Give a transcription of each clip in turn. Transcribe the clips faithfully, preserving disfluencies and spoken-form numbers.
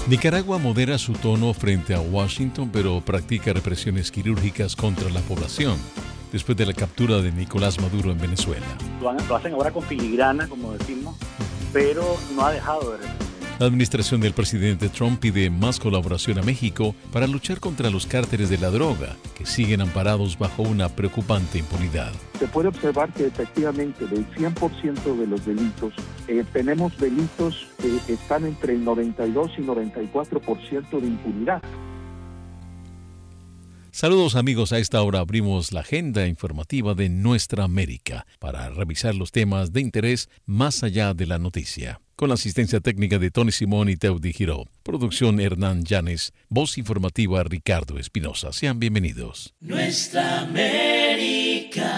Nicaragua modera su tono frente a Washington, pero practica represiones quirúrgicas contra la población, después de la captura de Nicolás Maduro en Venezuela. Lo, han, lo hacen ahora con filigrana, como decimos, pero no ha dejado de reprimir. La administración del presidente Trump pide más colaboración a México para luchar contra los cárteles de la droga, que siguen amparados bajo una preocupante impunidad. Se puede observar que efectivamente del cien por ciento de los delitos, eh, tenemos delitos que están entre el noventa y dos y noventa y cuatro por ciento de impunidad. Saludos amigos, a esta hora abrimos la agenda informativa de Nuestra América para revisar los temas de interés más allá de la noticia. Con la asistencia técnica de Tony Simón y Teudi Giró. Producción Hernán Llanes. Voz informativa Ricardo Espinosa. Sean bienvenidos. Nuestra América.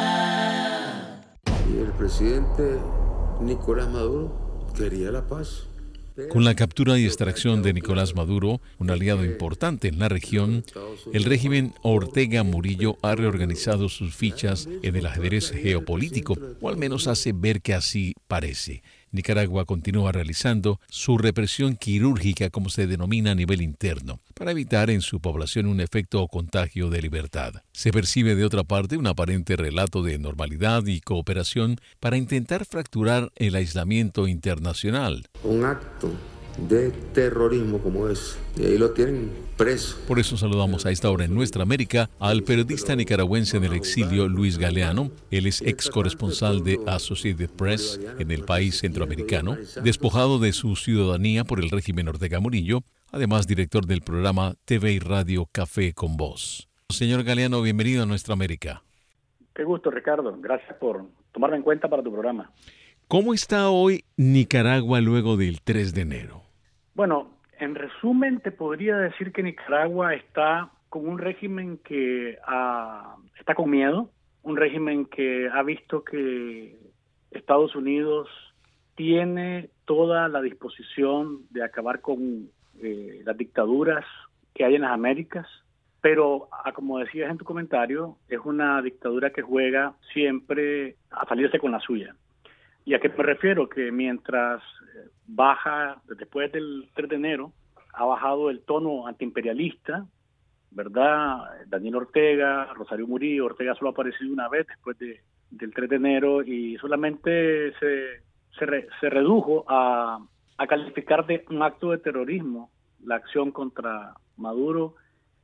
Y el presidente Nicolás Maduro quería la paz. Con la captura y extracción de Nicolás Maduro, un aliado importante en la región, el régimen Ortega Murillo ha reorganizado sus fichas en el ajedrez geopolítico, o al menos hace ver que así parece. Nicaragua continúa realizando su represión quirúrgica, como se denomina a nivel interno, para evitar en su población un efecto o contagio de libertad. Se percibe de otra parte un aparente relato de normalidad y cooperación para intentar fracturar el aislamiento internacional. Un acto de terrorismo como ese, y ahí lo tienen preso. Por eso saludamos a esta hora en Nuestra América al periodista nicaragüense en el exilio Luis Galeano. Él es ex corresponsal de Associated Press en el país centroamericano, despojado de su ciudadanía por el régimen Ortega Murillo, además director del programa T V y Radio Café con Voz. Señor Galeano, bienvenido a Nuestra América. Qué gusto, Ricardo. Gracias por tomarme en cuenta para tu programa. ¿Cómo está hoy Nicaragua luego del tres de enero? Bueno, en resumen te podría decir que Nicaragua está con un régimen que uh, está con miedo, un régimen que ha visto que Estados Unidos tiene toda la disposición de acabar con eh, las dictaduras que hay en las Américas, pero como decías en tu comentario, es una dictadura que juega siempre a salirse con la suya. ¿Y a qué me refiero? Que mientras baja, después del tres de enero, ha bajado el tono antiimperialista, ¿verdad? Daniel Ortega, Rosario Murillo, Ortega solo ha aparecido una vez después de, del tres de enero y solamente se, se, re, se redujo a, a calificar de un acto de terrorismo la acción contra Maduro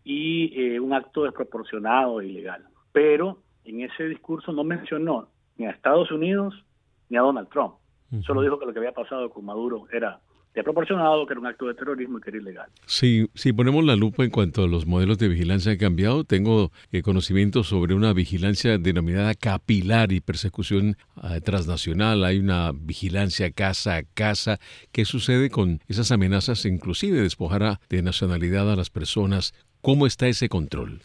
y eh, un acto desproporcionado e ilegal. Pero en ese discurso no mencionó ni a Estados Unidos ni a Donald Trump. Uh-huh. Solo dijo que lo que había pasado con Maduro era desproporcionado, que era un acto de terrorismo y que era ilegal. Sí, si ponemos la lupa en cuanto a los modelos de vigilancia han cambiado, tengo eh, conocimiento sobre una vigilancia denominada capilar y persecución eh, transnacional. Hay una vigilancia casa a casa. ¿Qué sucede con esas amenazas, inclusive despojar a, de nacionalidad a las personas? ¿Cómo está ese control?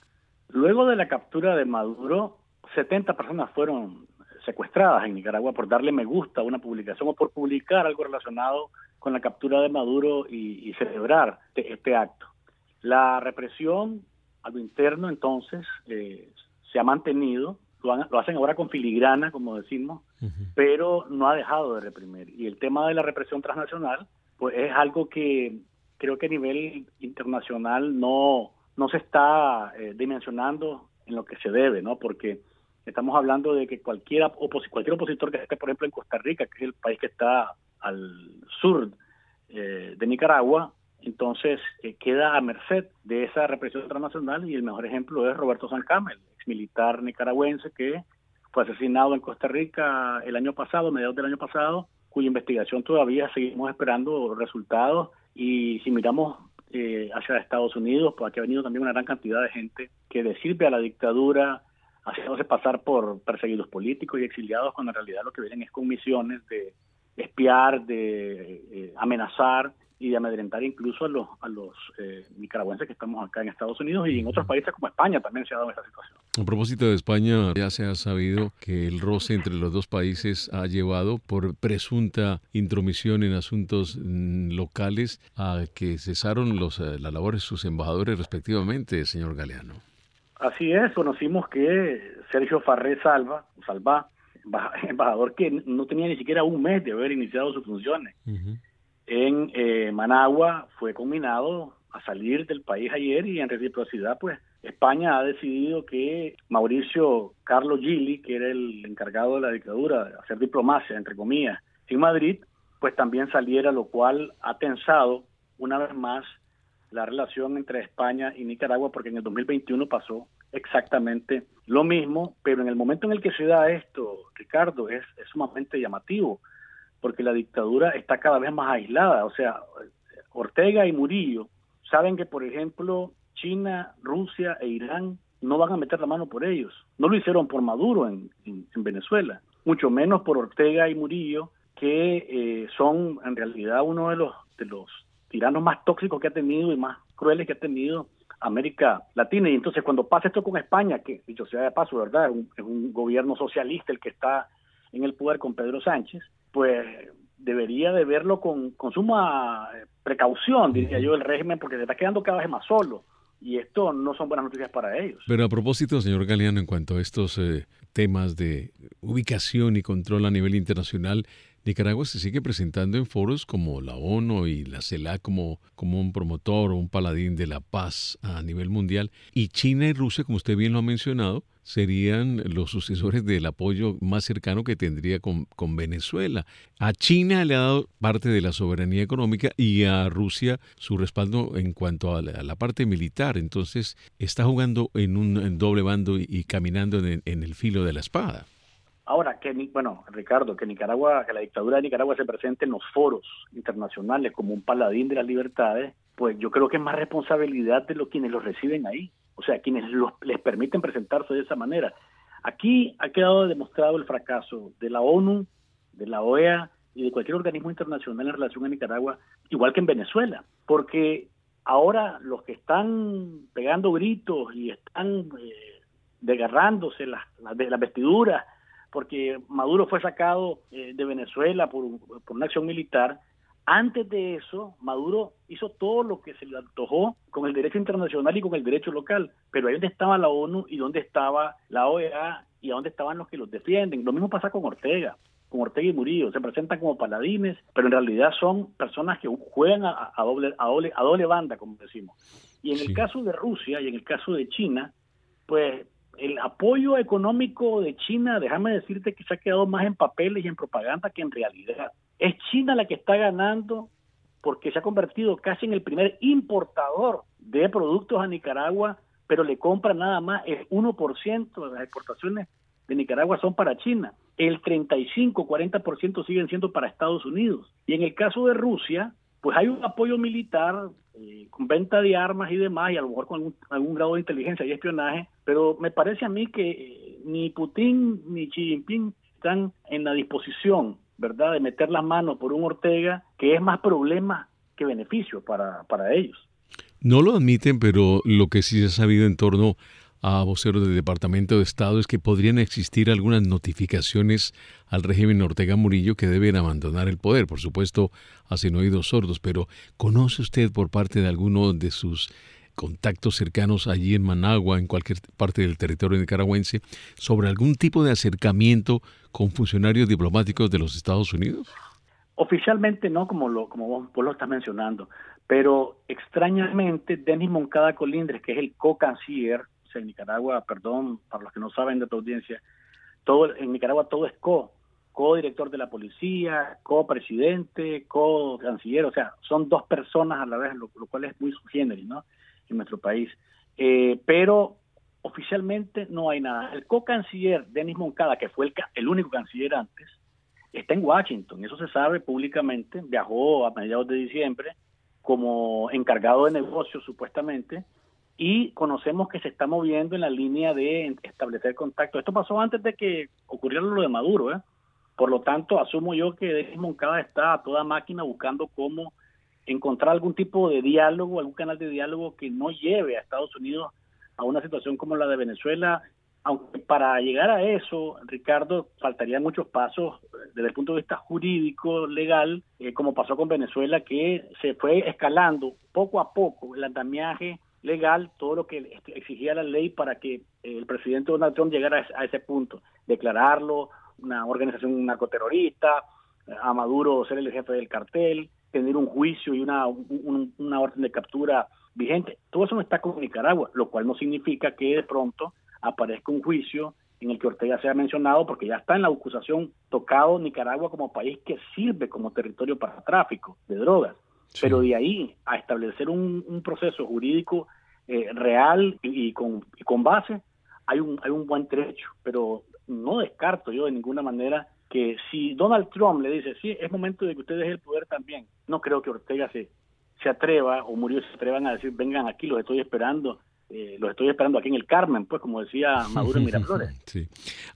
Luego de la captura de Maduro, setenta personas fueron secuestradas en Nicaragua por darle me gusta a una publicación o por publicar algo relacionado con la captura de Maduro y, y celebrar este, este acto. La represión a lo interno, entonces, eh, se ha mantenido, lo, han, lo hacen ahora con filigrana, como decimos, uh-huh. pero no ha dejado de reprimir. Y el tema de la represión transnacional, pues es algo que creo que a nivel internacional no, no se está eh, dimensionando en lo que se debe, ¿no? Porque estamos hablando de que cualquier, opos- cualquier opositor que esté, por ejemplo, en Costa Rica, que es el país que está al sur eh, de Nicaragua, entonces eh, queda a merced de esa represión internacional y el mejor ejemplo es Roberto San Camel, ex militar nicaragüense que fue asesinado en Costa Rica el año pasado, mediados del año pasado, cuya investigación todavía seguimos esperando resultados y si miramos eh, hacia Estados Unidos, pues aquí ha venido también una gran cantidad de gente que le sirve a la dictadura haciéndose pasar por perseguidos políticos y exiliados, cuando en realidad lo que vienen es con misiones de espiar, de eh, amenazar y de amedrentar incluso a los a los eh, nicaragüenses que estamos acá en Estados Unidos y en otros países como España también se ha dado esta situación. A propósito de España, ya se ha sabido que el roce entre los dos países ha llevado por presunta intromisión en asuntos mm, locales a que cesaron los, eh, la labor de sus embajadores respectivamente, señor Galeano. Así es, conocimos que Sergio Farré Salva, Salva, embajador que no tenía ni siquiera un mes de haber iniciado sus funciones, uh-huh. en eh, Managua fue conminado a salir del país ayer, y en reciprocidad, pues, España ha decidido que Mauricio Carlos Gili, que era el encargado de la dictadura de hacer diplomacia, entre comillas, en Madrid, pues también saliera, lo cual ha tensado una vez más la relación entre España y Nicaragua, porque en el dos mil veintiuno pasó exactamente lo mismo, pero en el momento en el que se da esto, Ricardo, es, es sumamente llamativo, porque la dictadura está cada vez más aislada. O sea, Ortega y Murillo saben que, por ejemplo, China, Rusia e Irán no van a meter la mano por ellos. No lo hicieron por Maduro en, en, en Venezuela, mucho menos por Ortega y Murillo, que eh, son en realidad uno de los, de los tiranos más tóxicos que ha tenido y más crueles que ha tenido América Latina. Y entonces, cuando pasa esto con España, que dicho sea de paso, ¿verdad?, es un, es un gobierno socialista el que está en el poder con Pedro Sánchez, pues debería de verlo con, con suma precaución, diría yo, el régimen, porque se está quedando cada vez más solo. Y esto no son buenas noticias para ellos. Pero a propósito, señor Galeano, en cuanto a estos eh, temas de ubicación y control a nivel internacional, Nicaragua se sigue presentando en foros como la ONU y la CELAC como, como un promotor o un paladín de la paz a nivel mundial. Y China y Rusia, como usted bien lo ha mencionado, serían los sucesores del apoyo más cercano que tendría con, con Venezuela. A China le ha dado parte de la soberanía económica y a Rusia su respaldo en cuanto a la, a la parte militar. Entonces está jugando en un en doble bando y, y caminando en, en el filo de la espada. Ahora, que bueno, Ricardo, que Nicaragua, que la dictadura de Nicaragua se presente en los foros internacionales como un paladín de las libertades, pues yo creo que es más responsabilidad de los quienes los reciben ahí, o sea, quienes los, les permiten presentarse de esa manera. Aquí ha quedado demostrado el fracaso de la ONU, de la O E A y de cualquier organismo internacional en relación a Nicaragua, igual que en Venezuela, porque ahora los que están pegando gritos y están eh, desgarrándose las, las, las vestiduras, porque Maduro fue sacado eh, de Venezuela por, por una acción militar. Antes de eso, Maduro hizo todo lo que se le antojó con el derecho internacional y con el derecho local, pero ahí donde estaba la ONU y donde estaba la O E A y a dónde estaban los que los defienden. Lo mismo pasa con Ortega, con Ortega y Murillo, se presentan como paladines, pero en realidad son personas que juegan a, a, doble, a, doble, a doble banda, como decimos. Y en sí. el caso de Rusia y en el caso de China, pues el apoyo económico de China, déjame decirte que se ha quedado más en papeles y en propaganda que en realidad. Es China la que está ganando porque se ha convertido casi en el primer importador de productos a Nicaragua, pero le compra nada más el uno por ciento de las exportaciones de Nicaragua son para China. El treinta y cinco, cuarenta por ciento siguen siendo para Estados Unidos. Y en el caso de Rusia, pues hay un apoyo militar eh, con venta de armas y demás, y a lo mejor con algún, algún grado de inteligencia y espionaje, pero me parece a mí que eh, ni Putin ni Xi Jinping están en la disposición, ¿verdad?, de meter las manos por un Ortega que es más problema que beneficio para, para ellos. No lo admiten, pero lo que sí se ha sabido en torno a voceros del Departamento de Estado es que podrían existir algunas notificaciones al régimen Ortega Murillo que deben abandonar el poder. Por supuesto, hacen oídos sordos, pero ¿conoce usted por parte de alguno de sus contactos cercanos allí en Managua, en cualquier parte del territorio nicaragüense, sobre algún tipo de acercamiento con funcionarios diplomáticos de los Estados Unidos? Oficialmente no, como lo como vos, vos lo estás mencionando, pero extrañamente Denis Moncada Colindres, que es el co-canciller en Nicaragua, perdón, para los que no saben de tu audiencia, todo en Nicaragua todo es co, co-director de la policía, co-presidente, co-canciller, o sea, son dos personas a la vez, lo, lo cual es muy subgénero, ¿no?, en nuestro país. Eh, pero oficialmente no hay nada. El co-canciller Denis Moncada, que fue el, el único canciller antes, está en Washington, eso se sabe públicamente, viajó a mediados de diciembre como encargado de negocios supuestamente, y conocemos que se está moviendo en la línea de establecer contacto. Esto pasó antes de que ocurriera lo de Maduro, ¿eh? Por lo tanto, asumo yo que Denis Moncada está a toda máquina buscando cómo encontrar algún tipo de diálogo, algún canal de diálogo que no lleve a Estados Unidos a una situación como la de Venezuela, aunque para llegar a eso, Ricardo, faltarían muchos pasos desde el punto de vista jurídico, legal, eh, como pasó con Venezuela, que se fue escalando poco a poco el andamiaje legal, todo lo que exigía la ley para que el presidente Donald Trump llegara a ese punto, declararlo una organización narcoterrorista, a Maduro ser el jefe del cartel, tener un juicio y una, un, una orden de captura vigente. Todo eso no está con Nicaragua, lo cual no significa que de pronto aparezca un juicio en el que Ortega sea mencionado, porque ya está en la acusación tocado Nicaragua como país que sirve como territorio para tráfico de drogas. Sí. Pero de ahí a establecer un, un proceso jurídico eh, real y, y, con, y con base, hay un, hay un buen trecho, pero no descarto yo de ninguna manera que si Donald Trump le dice, sí, es momento de que usted deje el poder también, no creo que Ortega se, se atreva, o Murillo se atrevan a decir, vengan aquí, los estoy esperando, eh, los estoy esperando aquí en el Carmen, pues como decía Maduro en Miraflores. Sí.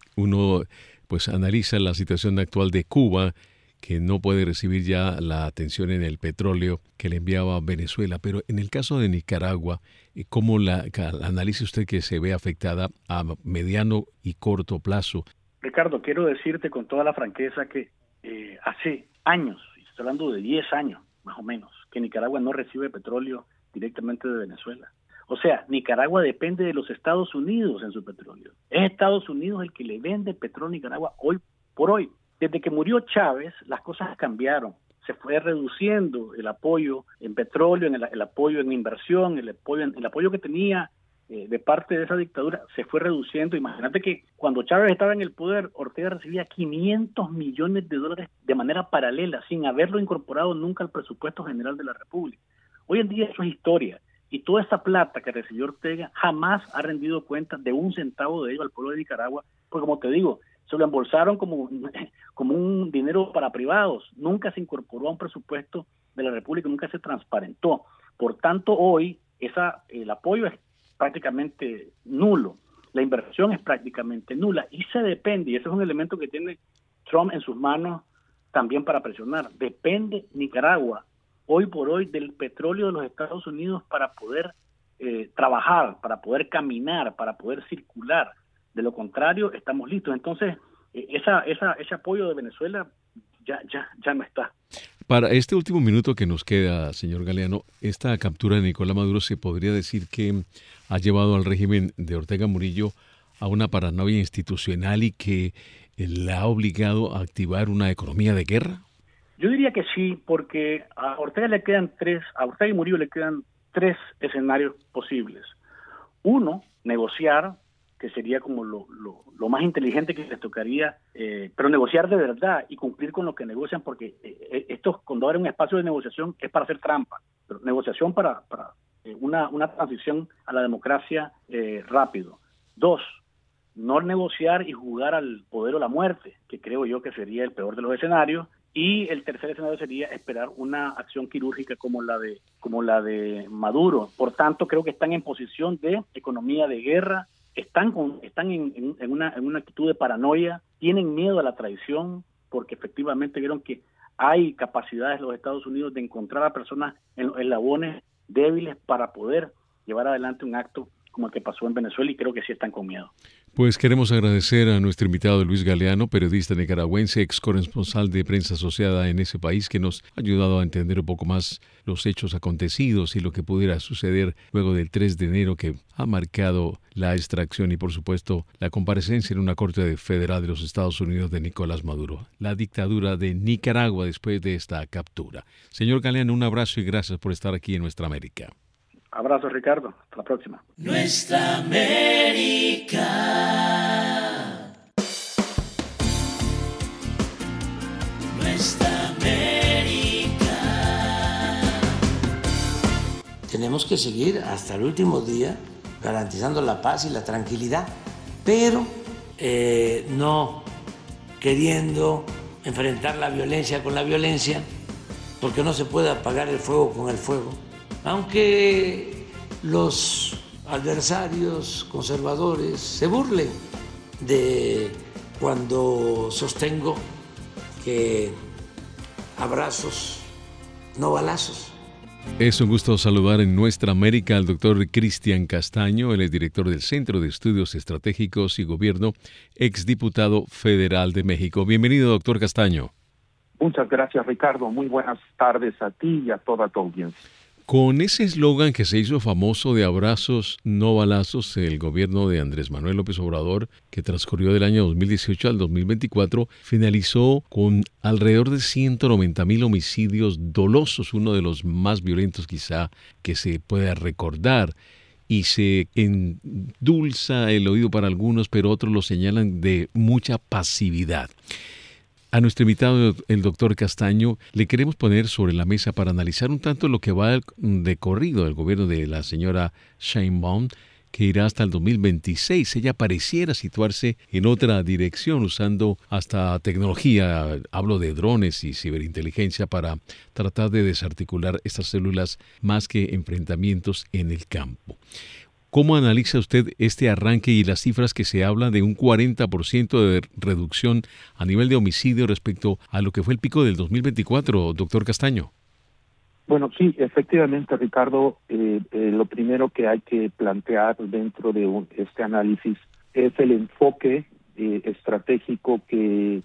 Uno pues analiza la situación actual de Cuba, que no puede recibir ya la atención en el petróleo que le enviaba Venezuela, pero en el caso de Nicaragua, ¿cómo la, la analiza usted que se ve afectada a mediano y corto plazo? Ricardo, quiero decirte con toda la franqueza que eh, hace años, estoy hablando de diez años más o menos, que Nicaragua no recibe petróleo directamente de Venezuela. O sea, Nicaragua depende de los Estados Unidos en su petróleo. Es Estados Unidos el que le vende petróleo a Nicaragua hoy por hoy. Desde que murió Chávez, las cosas cambiaron. Se fue reduciendo el apoyo en petróleo, en el, el apoyo en inversión, el apoyo, en, el apoyo que tenía eh, de parte de esa dictadura se fue reduciendo. Imagínate que cuando Chávez estaba en el poder, Ortega recibía quinientos millones de dólares de manera paralela, sin haberlo incorporado nunca al presupuesto general de la República. Hoy en día eso es historia. Y toda esa plata que recibió Ortega jamás ha rendido cuenta de un centavo de ello al pueblo de Nicaragua, porque como te digo, se lo embolsaron como, como un dinero para privados, nunca se incorporó a un presupuesto de la República, nunca se transparentó. Por tanto, hoy esa el apoyo es prácticamente nulo, la inversión es prácticamente nula y se depende, y ese es un elemento que tiene Trump en sus manos también para presionar, depende Nicaragua hoy por hoy del petróleo de los Estados Unidos para poder eh, trabajar, para poder caminar, para poder circular. De lo contrario, estamos listos. Entonces, eh, esa, esa, ese apoyo de Venezuela ya, ya, ya no está. Para este último minuto que nos queda, señor Galeano, esta captura de Nicolás Maduro se podría decir que ha llevado al régimen de Ortega Murillo a una paranoia institucional y que le ha obligado a activar una economía de guerra. Yo diría que sí, porque a Ortega le quedan tres, a Ortega y Murillo le quedan tres escenarios posibles. Uno, negociar, que sería como lo, lo, lo más inteligente que les tocaría, eh, pero negociar de verdad y cumplir con lo que negocian, porque eh, estos, cuando abren un espacio de negociación es para hacer trampa, pero negociación para, para eh, una, una transición a la democracia eh, rápido. Dos, no negociar y jugar al poder o la muerte, que creo yo que sería el peor de los escenarios. Y el tercer escenario sería esperar una acción quirúrgica como la de como la de Maduro. Por tanto, creo que están en posición de economía de guerra, están con, están en, en, en, una, en una actitud de paranoia, tienen miedo a la traición, porque efectivamente vieron que hay capacidades en los Estados Unidos de encontrar a personas en los eslabones débiles para poder llevar adelante un acto como el que pasó en Venezuela, y creo que sí están con miedo. Pues queremos agradecer a nuestro invitado Luis Galeano, periodista nicaragüense, ex corresponsal de prensa asociada en ese país, que nos ha ayudado a entender un poco más los hechos acontecidos y lo que pudiera suceder luego del tres de enero, que ha marcado la extracción y, por supuesto, la comparecencia en una corte federal de los Estados Unidos de Nicolás Maduro, la dictadura de Nicaragua después de esta captura. Señor Galeano, un abrazo y gracias por estar aquí en Nuestra América. Abrazo, Ricardo. Hasta la próxima. Nuestra América. Nuestra América. Tenemos que seguir hasta el último día garantizando la paz y la tranquilidad, pero eh, no queriendo enfrentar la violencia con la violencia, porque no se puede apagar el fuego con el fuego. Aunque los adversarios conservadores se burlen de cuando sostengo que abrazos, no balazos. Es un gusto saludar en Nuestra América al doctor Cristian Castaño. Él es director del Centro de Estudios Estratégicos y Gobierno, exdiputado federal de México. Bienvenido, doctor Castaño. Muchas gracias, Ricardo. Muy buenas tardes a ti y a toda tu audiencia. Con ese eslogan que se hizo famoso de abrazos, no balazos, el gobierno de Andrés Manuel López Obrador, que transcurrió del año dos mil dieciocho al dos mil veinticuatro, finalizó con alrededor de ciento noventa mil homicidios dolosos, uno de los más violentos quizá que se pueda recordar. Y se endulza el oído para algunos, pero otros lo señalan de mucha pasividad. A nuestro invitado, el doctor Castaño, le queremos poner sobre la mesa para analizar un tanto lo que va de corrido del gobierno de la señora Sheinbaum, que irá hasta el dos mil veintiséis. Ella pareciera situarse en otra dirección, usando hasta tecnología, hablo de drones y ciberinteligencia, para tratar de desarticular estas células más que enfrentamientos en el campo. ¿Cómo analiza usted este arranque y las cifras que se hablan de un cuarenta por ciento de reducción a nivel de homicidio respecto a lo que fue el pico del dos mil veinticuatro, doctor Castaño? Bueno, sí, efectivamente, Ricardo, eh, eh, lo primero que hay que plantear dentro de un, este análisis es el enfoque eh, estratégico que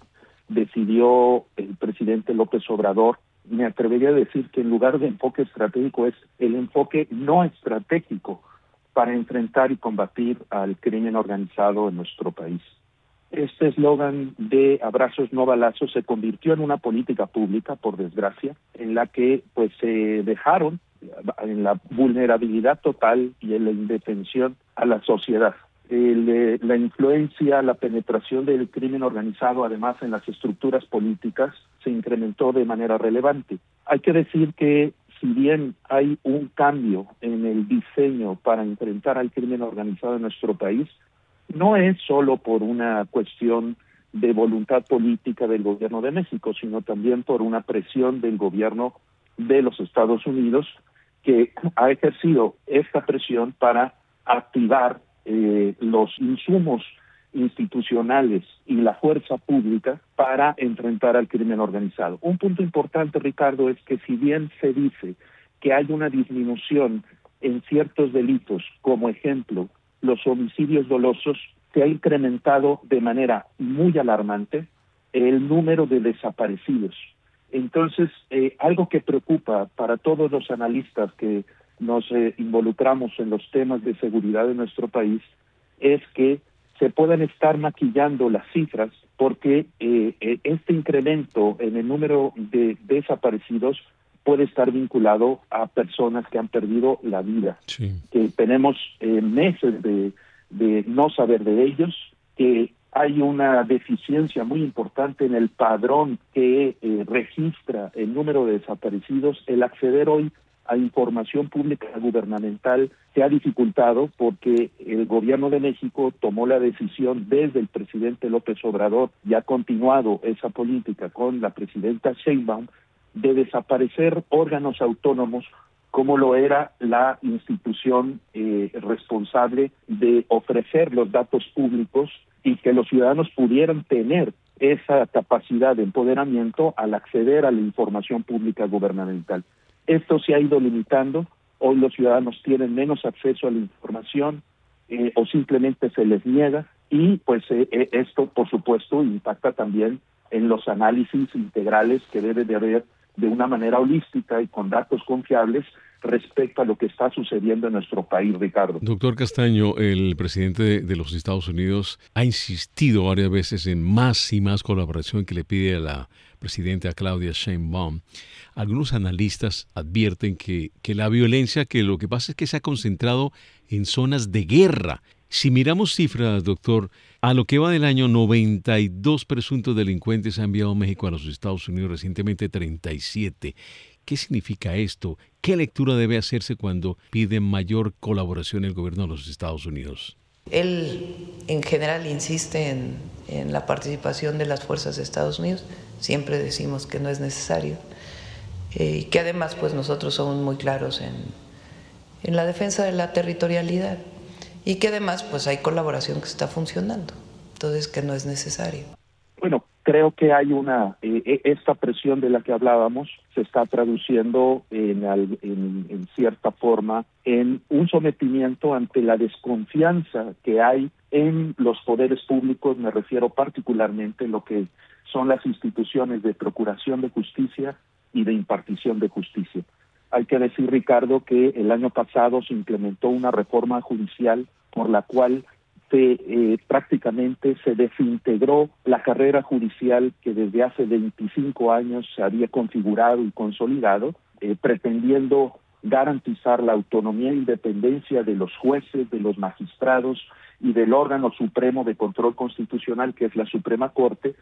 decidió el presidente López Obrador. Me atrevería a decir que en lugar de enfoque estratégico es el enfoque no estratégico para enfrentar y combatir al crimen organizado en nuestro país. Este eslogan de abrazos no balazos se convirtió en una política pública, por desgracia, en la que pues se dejaron en la vulnerabilidad total y en la indefensión a la sociedad. El, la influencia, la penetración del crimen organizado, además en las estructuras políticas, se incrementó de manera relevante. Hay que decir que si bien hay un cambio en el diseño para enfrentar al crimen organizado en nuestro país, no es solo por una cuestión de voluntad política del gobierno de México, sino también por una presión del gobierno de los Estados Unidos, que ha ejercido esta presión para activar eh, los insumos institucionales y la fuerza pública para enfrentar al crimen organizado. Un punto importante, Ricardo, es que si bien se dice que hay una disminución en ciertos delitos, como ejemplo, los homicidios dolosos, se ha incrementado de manera muy alarmante el número de desaparecidos. Entonces, eh, algo que preocupa para todos los analistas que nos eh, involucramos en los temas de seguridad de nuestro país es que se pueden estar maquillando las cifras porque eh, eh, este incremento en el número de desaparecidos puede estar vinculado a personas que han perdido la vida, sí. que tenemos eh, meses de, de no saber de ellos, que hay una deficiencia muy importante en el padrón que eh, registra el número de desaparecidos. El acceder hoy a información pública gubernamental se ha dificultado porque el gobierno de México tomó la decisión desde el presidente López Obrador y ha continuado esa política con la presidenta Sheinbaum de desaparecer órganos autónomos como lo era la institución eh, responsable de ofrecer los datos públicos y que los ciudadanos pudieran tener esa capacidad de empoderamiento al acceder a la información pública gubernamental. Esto se ha ido limitando, hoy los ciudadanos tienen menos acceso a la información eh, o simplemente se les niega y pues eh, eh, esto por supuesto impacta también en los análisis integrales que debe de haber de una manera holística y con datos confiables respecto a lo que está sucediendo en nuestro país, Ricardo. Doctor Castaño, el presidente de, de los Estados Unidos ha insistido varias veces en más y más colaboración que le pide a la presidenta Claudia Sheinbaum. Algunos analistas advierten que, que la violencia, que lo que pasa es que se ha concentrado en zonas de guerra. Si miramos cifras, doctor, a lo que va del año, noventa y dos presuntos delincuentes han enviado a México a los Estados Unidos, recientemente treinta y siete. ¿Qué significa esto? ¿Qué lectura debe hacerse cuando pide mayor colaboración el gobierno de los Estados Unidos? Él, en general, insiste en, en la participación de las fuerzas de Estados Unidos. Siempre decimos que no es necesario. Eh, y que además, pues nosotros somos muy claros en, en la defensa de la territorialidad. Y que además, pues hay colaboración que está funcionando. Entonces, que no es necesario. Bueno, creo que hay una, eh, esta presión de la que hablábamos se está traduciendo en, al, en, en cierta forma en un sometimiento ante la desconfianza que hay en los poderes públicos, me refiero particularmente a lo que son las instituciones de procuración de justicia y de impartición de justicia. Hay que decir, Ricardo, que el año pasado se implementó una reforma judicial por la cual se, eh, prácticamente se desintegró la carrera judicial que desde hace veinticinco años se había configurado y consolidado, eh, pretendiendo garantizar la autonomía e independencia de los jueces, de los magistrados y del órgano supremo de control constitucional, que es la Suprema Corte.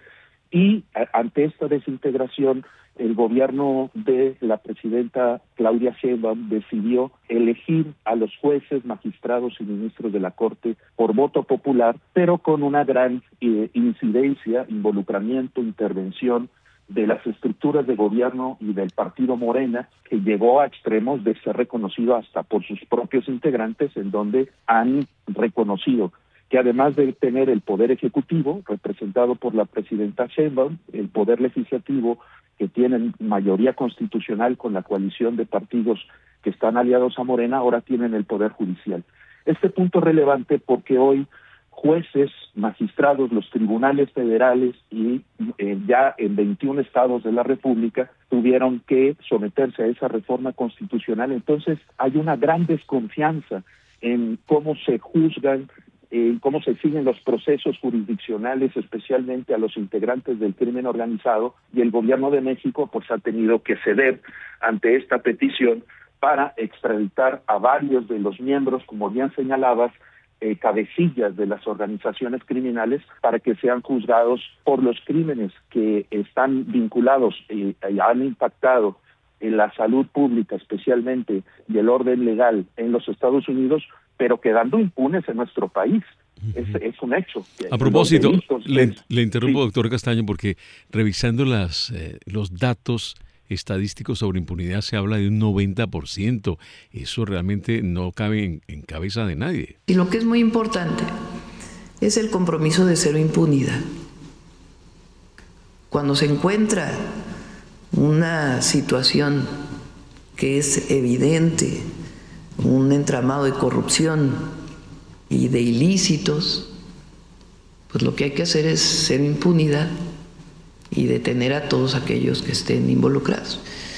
Y a, ante esta desintegración, el gobierno de la presidenta Claudia Sheinbaum decidió elegir a los jueces, magistrados y ministros de la Corte por voto popular, pero con una gran eh, incidencia, involucramiento, intervención de las estructuras de gobierno y del partido Morena, que llegó a extremos de ser reconocido hasta por sus propios integrantes, en donde han reconocido que además de tener el poder ejecutivo, representado por la presidenta Sheinbaum, el poder legislativo, que tienen mayoría constitucional con la coalición de partidos que están aliados a Morena, ahora tienen el poder judicial. Este punto es relevante porque hoy jueces, magistrados, los tribunales federales y eh, ya en veintiún estados de la República tuvieron que someterse a esa reforma constitucional. Entonces hay una gran desconfianza en cómo se juzgan, en cómo se siguen los procesos jurisdiccionales, especialmente a los integrantes del crimen organizado, y el gobierno de México pues ha tenido que ceder ante esta petición para extraditar a varios de los miembros, como bien señalabas, Eh, cabecillas de las organizaciones criminales, para que sean juzgados por los crímenes que están vinculados y eh, han impactado en la salud pública especialmente y el orden legal en los Estados Unidos, pero quedando impunes en nuestro país. Uh-huh. Es, es un hecho. A propósito, delitos, le, es, le interrumpo, sí. doctor Castaño, porque revisando las eh, los datos estadísticos sobre impunidad se habla de un noventa por ciento. Eso realmente no cabe en, en cabeza de nadie. Y lo que es muy importante es el compromiso de cero impunidad. Cuando se encuentra una situación que es evidente, un entramado de corrupción y de ilícitos, pues lo que hay que hacer es cero impunidad y detener a todos aquellos que estén involucrados.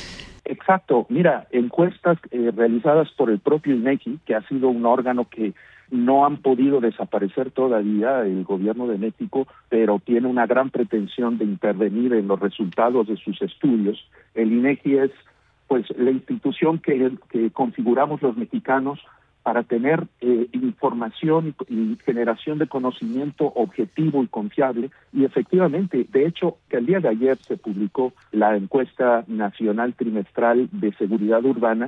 Exacto. Mira, encuestas eh, realizadas por el propio INEGI, que ha sido un órgano que no han podido desaparecer todavía el gobierno de México, pero tiene una gran pretensión de intervenir en los resultados de sus estudios. El INEGI es pues la institución que, que configuramos los mexicanos para tener eh, información y, y generación de conocimiento objetivo y confiable. Y efectivamente, de hecho, que el día de ayer se publicó la encuesta nacional trimestral de seguridad urbana,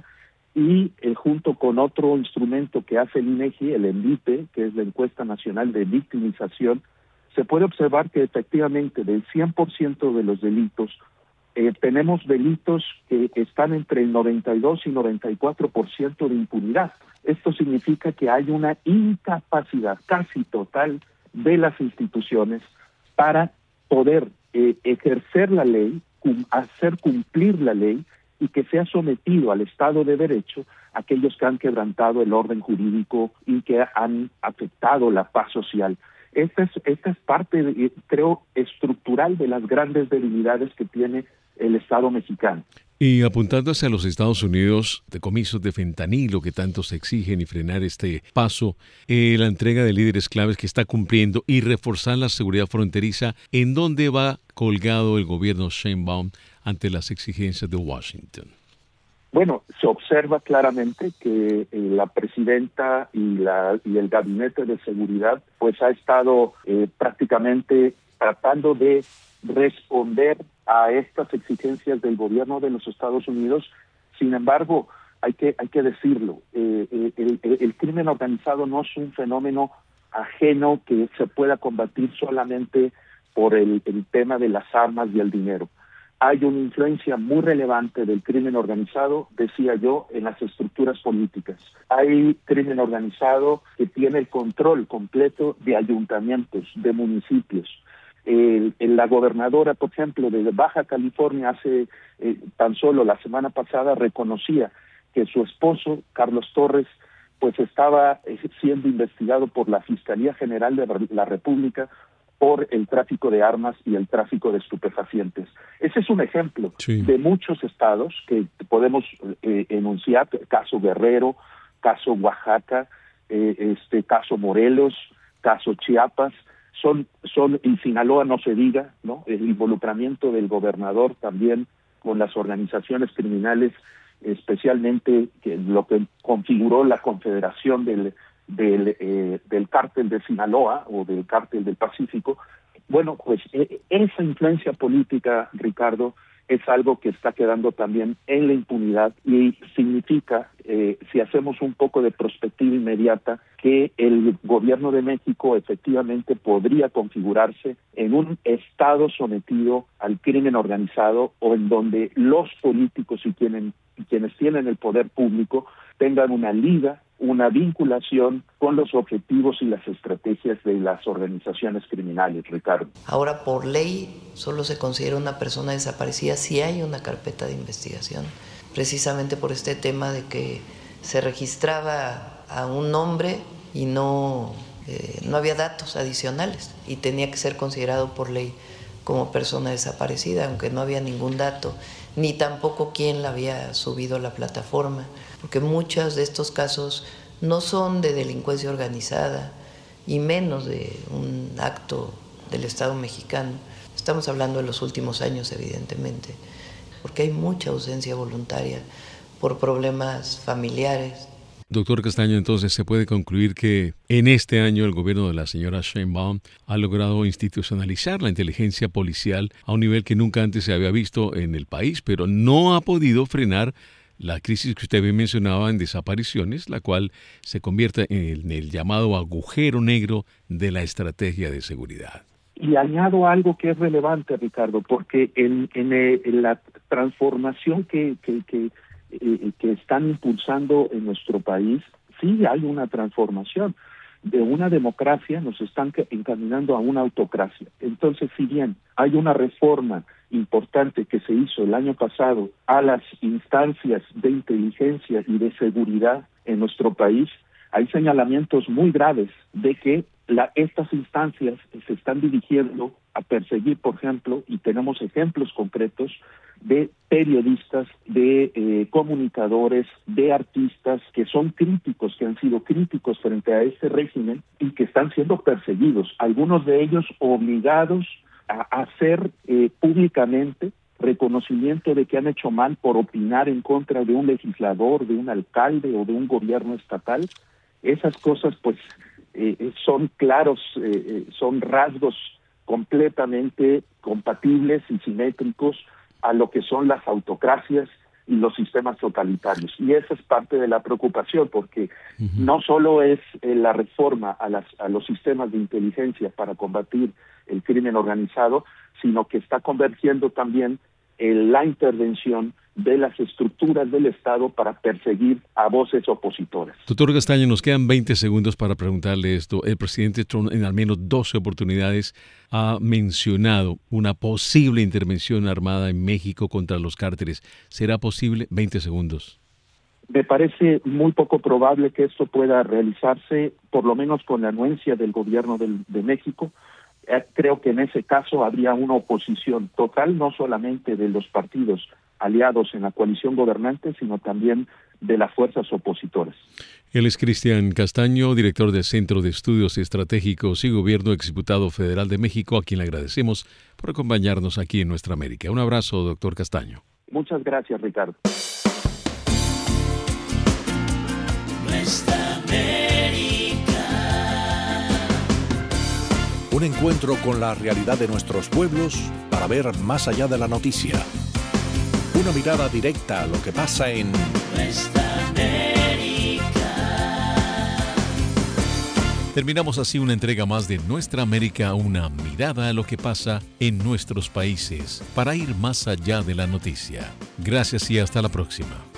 y eh, junto con otro instrumento que hace el INEGI, el ENVIPE, que es la encuesta nacional de victimización, se puede observar que efectivamente del cien por ciento de los delitos, Eh, tenemos delitos que están entre el noventa y dos y noventa y cuatro por ciento de impunidad. Esto significa que hay una incapacidad casi total de las instituciones para poder eh, ejercer la ley, cum- hacer cumplir la ley, y que sea sometido al Estado de Derecho aquellos que han quebrantado el orden jurídico y que han afectado la paz social. Esta es, esta es parte, de, creo, estructural de las grandes debilidades que tiene el Estado mexicano. Y apuntando hacia los Estados Unidos, decomisos de fentanilo que tanto se exigen y frenar este paso, eh, la entrega de líderes claves que está cumpliendo y reforzar la seguridad fronteriza, ¿en dónde va colgado el gobierno Sheinbaum ante las exigencias de Washington? Bueno, se observa claramente que eh, la presidenta y, la, y el gabinete de seguridad pues ha estado eh, prácticamente tratando de responder a estas exigencias del gobierno de los Estados Unidos. Sin embargo, hay que hay que decirlo, eh, el, el, el crimen organizado no es un fenómeno ajeno que se pueda combatir solamente por el, el tema de las armas y el dinero. Hay una influencia muy relevante del crimen organizado, decía yo, en las estructuras políticas. Hay crimen organizado que tiene el control completo de ayuntamientos, de municipios. Eh, la gobernadora, por ejemplo, de Baja California, hace eh, tan solo la semana pasada reconocía que su esposo, Carlos Torres, pues estaba eh, siendo investigado por la Fiscalía General de la República por el tráfico de armas y el tráfico de estupefacientes. Ese es un ejemplo sí. de muchos estados que podemos eh, enunciar, caso Guerrero, caso Oaxaca, eh, este caso Morelos, caso Chiapas, son, son, en Sinaloa no se diga, ¿no? El involucramiento del gobernador también con las organizaciones criminales, especialmente que lo que configuró la confederación del del eh, del cártel de Sinaloa o del cártel del Pacífico. Bueno, pues eh, esa influencia política, Ricardo, es algo que está quedando también en la impunidad y significa, eh, si hacemos un poco de perspectiva inmediata, que el gobierno de México efectivamente podría configurarse en un estado sometido al crimen organizado o en donde los políticos y quienes, y quienes tienen el poder público tengan una liga, una vinculación con los objetivos y las estrategias de las organizaciones criminales, Ricardo. Ahora, por ley, solo se considera una persona desaparecida si hay una carpeta de investigación, precisamente por este tema de que se registraba a un nombre y no, eh, no había datos adicionales y tenía que ser considerado por ley como persona desaparecida, aunque no había ningún dato, ni tampoco quién la había subido a la plataforma, porque muchos de estos casos no son de delincuencia organizada y menos de un acto del Estado mexicano. Estamos hablando de los últimos años, evidentemente, porque hay mucha ausencia voluntaria por problemas familiares. Doctor Castaño, entonces se puede concluir que en este año el gobierno de la señora Sheinbaum ha logrado institucionalizar la inteligencia policial a un nivel que nunca antes se había visto en el país, pero no ha podido frenar la crisis que usted bien mencionaba en desapariciones, la cual se convierte en el, en el llamado agujero negro de la estrategia de seguridad. Y añado algo que es relevante, Ricardo, porque en, en, en la transformación que, que, que Eh, que están impulsando en nuestro país, sí hay una transformación. De una democracia nos están encaminando a una autocracia. Entonces, si bien hay una reforma importante que se hizo el año pasado a las instancias de inteligencia y de seguridad en nuestro país, hay señalamientos muy graves de que la, estas instancias se están dirigiendo a perseguir, por ejemplo, y tenemos ejemplos concretos de periodistas, de eh, comunicadores, de artistas que son críticos, que han sido críticos frente a este régimen y que están siendo perseguidos, algunos de ellos obligados a hacer eh, públicamente reconocimiento de que han hecho mal por opinar en contra de un legislador, de un alcalde o de un gobierno estatal. Esas cosas pues eh, son claros, eh, son rasgos completamente compatibles y simétricos a lo que son las autocracias y los sistemas totalitarios. Y esa es parte de la preocupación, porque uh-huh. no solo es eh, la reforma a, las, a los sistemas de inteligencia para combatir el crimen organizado, sino que está convergiendo también en la intervención de las estructuras del Estado para perseguir a voces opositoras. Doctor Castaño, nos quedan veinte segundos para preguntarle esto. El presidente Trump en al menos doce oportunidades ha mencionado una posible intervención armada en México contra los cárteles. ¿Será posible? veinte segundos. Me parece muy poco probable que esto pueda realizarse, por lo menos con la anuencia del gobierno del, de México. Eh, creo que en ese caso habría una oposición total, no solamente de los partidos aliados en la coalición gobernante, sino también de las fuerzas opositoras. Él es Cristian Castaño, director del Centro de Estudios Estratégicos y Gobierno, exdiputado federal de México, a quien le agradecemos por acompañarnos aquí en Nuestra América. Un abrazo, doctor Castaño. Muchas gracias, Ricardo. Nuestra América. Un encuentro con la realidad de nuestros pueblos para ver más allá de la noticia. Una mirada directa a lo que pasa en Nuestra América. Terminamos así una entrega más de Nuestra América, una mirada a lo que pasa en nuestros países, para ir más allá de la noticia. Gracias y hasta la próxima.